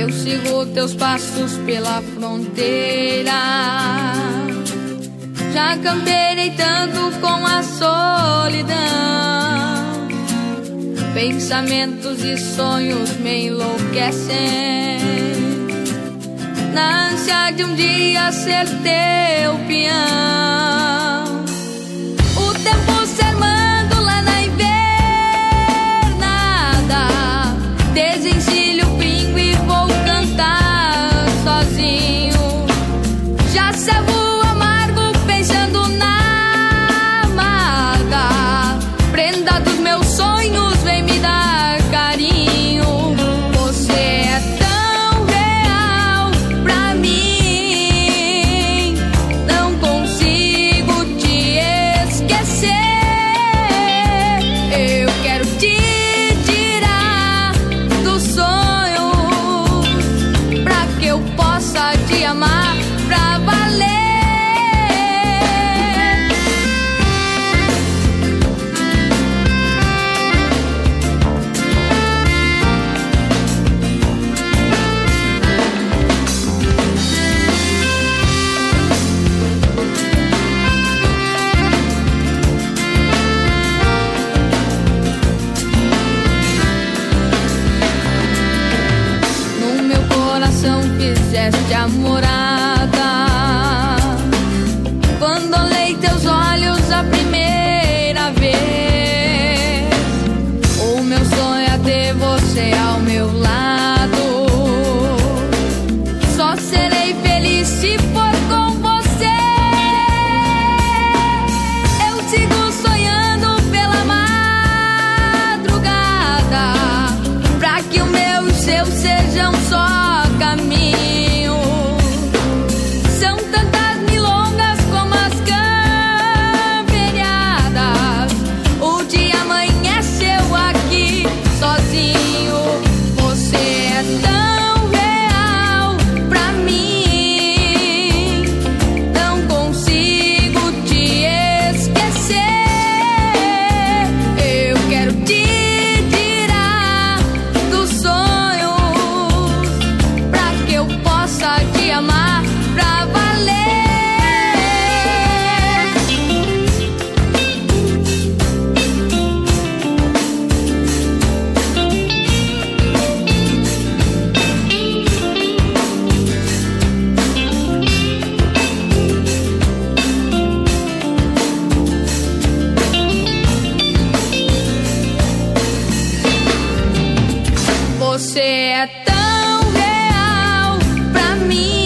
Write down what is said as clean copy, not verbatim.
eu sigo teus passos pela fronteira. Já campeirei tanto com a solidão, pensamentos e sonhos me enlouquecem, na ânsia de um dia ser teu peão. O tempo se armando lá na invernada, desencilho o pingo e vou cantar sozinho. Já servo amargo pensando na amada, prenda dos meus sonhos vem me dar carinho. Você é tão real pra mim, não consigo te esquecer. Eu quero te tirar dos sonhos, pra que eu possa te amar pra valer. No meu coração fizeste a morada, quando olhei teus olhos a primeira vez. O meu sonho é ter você ao meu lado, só serei feliz se for com você. Eu sigo sonhando pela madrugada, pra que o meu e o seu sejam só caminho. São tantas milongas como as camperiadas, o dia amanheceu aqui sozinho. Você é tão real pra mim, não consigo te esquecer. Eu quero te tirar dos sonhos, pra que eu possa te amar pra valer. Você é tão real pra mim,